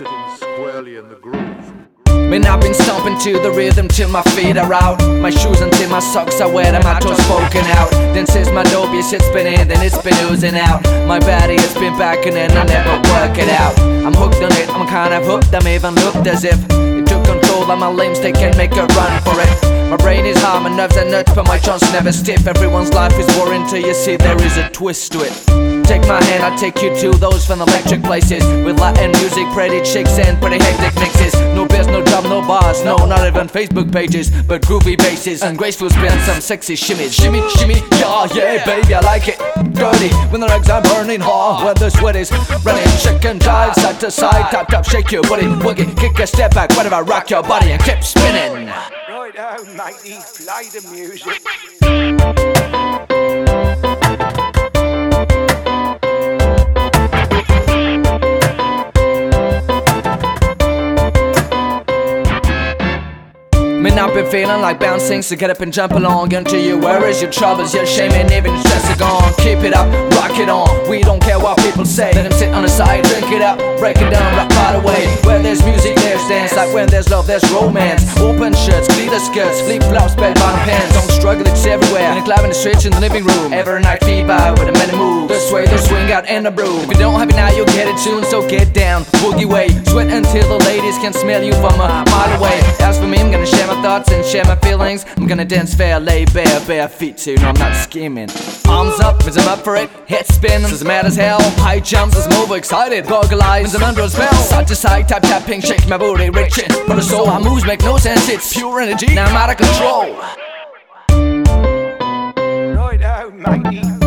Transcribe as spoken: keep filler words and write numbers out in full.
sitting squarely in the groove. Man, I've been stomping to the rhythm till my feet are out. My shoes until my socks are wet and my toes poking out. Then says my dope, yes, it's been in, then it's been oozing out. My body has been backing in, I never work it out. I'm hooked on it, I'm kind of hooked, I'm even looked as if it took control of my limbs, they can make a run for it. My brain is hard, my nerves are nuts, but my joints never stiff. Everyone's life is boring till you see there is a twist to it. Take my hand, I'll take you to those fun electric places with Latin music, pretty chicks and pretty hectic mixes. No biz, no drum, no bars, no, not even Facebook pages, but groovy basses and graceful spins, some sexy shimmies. Shimmy, shimmy, yeah, yeah, baby, I like it dirty when the legs are burning hard, when the sweat is running. Shake and jive, side to side, tap tap, shake your body, wiggy, kick a step back, whatever, rock your body and keep spinning. Right out, matey, play the music. Man, I've been feeling like bouncing, so get up and jump along into your worries, your troubles, your shame, and even your stress are gone. Keep it up, rock it on, we don't care what people say. Let them sit on the side, drink it up, break it down, rock right away. Where there's music, there's dance, like when there's love, there's romance. Open shirts, glitter skirts, flip-flops, bell-bottom pants. Don't struggle, it's everywhere, in the club, in the streets, in the living room. Every night fever with a many moves, the sway, the swing out, and the broom. If you don't have it now, you'll get it soon, so get down, boogie way. Sweat until the ladies can smell you from a mile away. As for me, I'm gonna share my thoughts and share my feelings. I'm gonna dance fair, lay bare, bare feet too. No, I'm not scheming. Arms up, means I'm up for it. Head spin, says I'm mad as hell. High jumps, as I'm overexcited. Goggle eyes, means I'm under a spell. Side to side, tap tapping, shake my booty, reaching for the soul. My moves make no sense, it's pure energy. Now I'm out of control. Right out, matey.